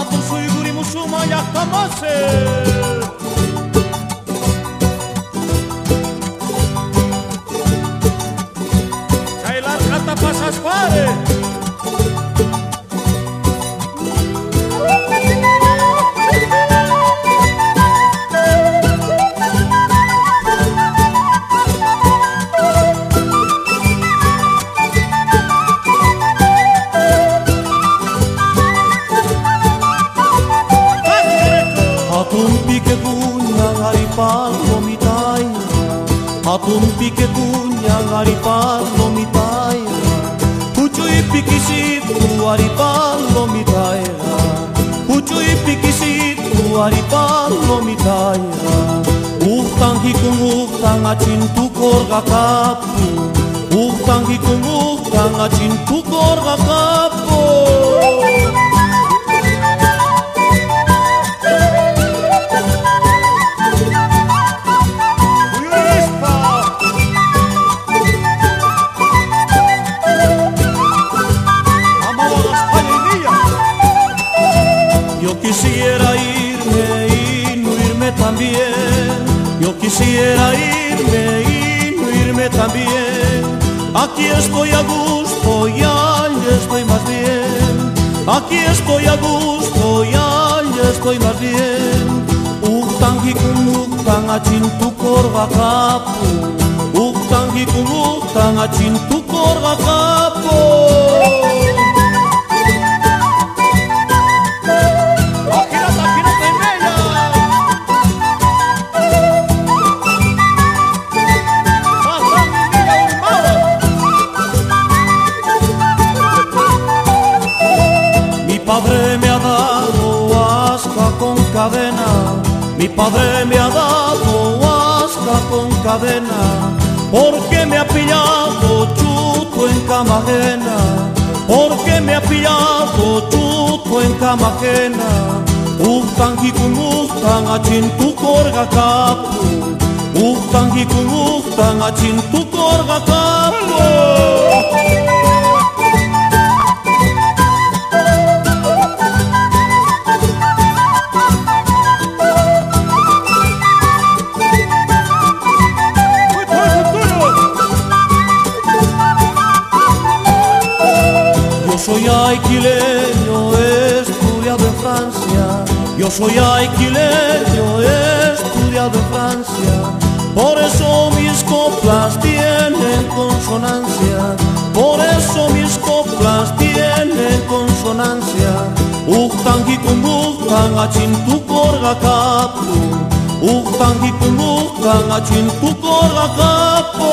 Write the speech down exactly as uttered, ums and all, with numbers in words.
hatun suiguri musuma yakamase. Chaylar kata pasas pare. Hatun pique puña garipal lomitay, hatun pique puña garipal lomitay, Huchuy piquisitu aripal lomitay, Huchuy piquisitu aripal lomitay, Uhtang hikung uhtang achin tukor gakapu, Uhtang hikung uhtang achin tukor gakapu. Yo quisiera irme y no irme también. Yo quisiera irme y no irme también. Aquí estoy a gusto y allá estoy más bien. Aquí estoy a gusto y allá estoy más bien. Uhtang hikung uhtang achin tukor gakapu. Uhtang hikung uhtang achin tukor gakapu. Mi padre me ha dado asca con cadena, mi padre me ha dado asca con cadena, porque me ha pillado chuto en cama ajena, porque me ha pillado chuto en cama ajena. Uhtang hikung uhtang achin tukor gakapu, Uhtang hikung uhtang achin tukor gakapu. Yo soy alquileño, he estudiado en Francia. Yo soy alquileño, he estudiado en Francia. Por eso mis coplas tienen consonancia. Por eso mis coplas tienen consonancia. Uhtang hikung uhtang achin tukor gakapu. Uhtang hikung uhtang achin tukor gakapu.